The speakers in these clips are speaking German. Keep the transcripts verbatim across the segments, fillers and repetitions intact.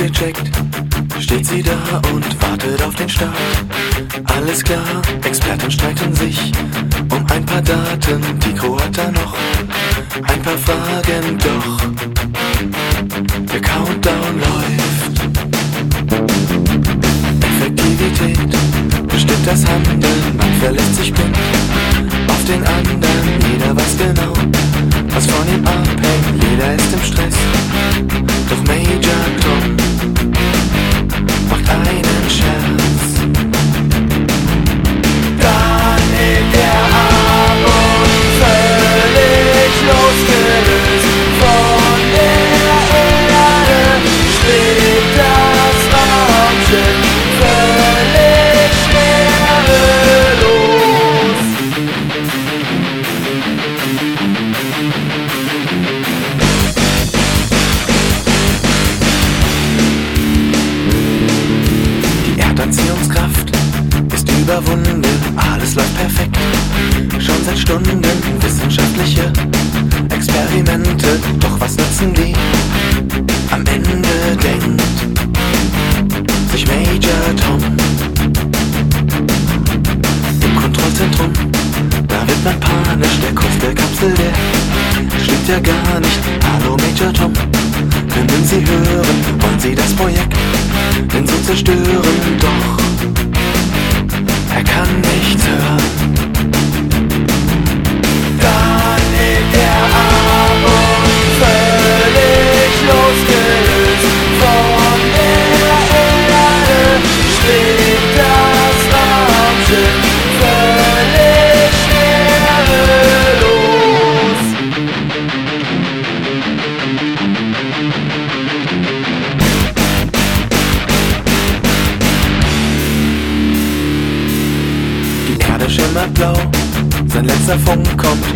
ausgecheckt, steht sie da und wartet auf den Start. Alles klar, Experten streiten sich um ein paar Daten. Die Crew hat da noch ein paar Fragen, doch der Countdown läuft. Effektivität bestimmt das Handeln, man verlässt sich blind auf den anderen. Jeder weiß genau, was von ihm abhängt, jeder ist im Stress. Doch Major Tom macht einen Scherz. Dann hebt er ab und völlig losgelöst von der Erde schwebt das Raumschiff völlig schwerelos. Die Erdanziehungskraft ist überwunden, alles läuft perfekt. Schon seit Stunden wissenschaftliche Experimente, doch was nutzen die? Am Ende denkt sich Major Tom. Im Kontrollzentrum, da wird man panisch, der Kurs der Kapsel, der stimmt ja gar nicht. Hallo Major Tom, können Sie hören, wollen Sie das Projekt denn so zerstören? Doch er kann nichts hören. Dann hebt er ab und völlig losgelöst von der Erde schwebt das Raumschiff völlig schwerelos. Die Erde schimmert blau, sein letzter Funk kommt.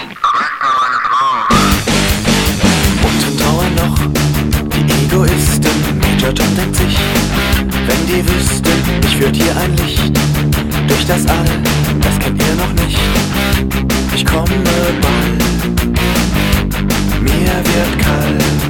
Unten trauern noch die Egoisten. Major Tom denkt sich, wenn die wüssten, mich führt hier ein Licht durch das All, das kennt ihr noch nicht. Ich komme bald, mir wird kalt.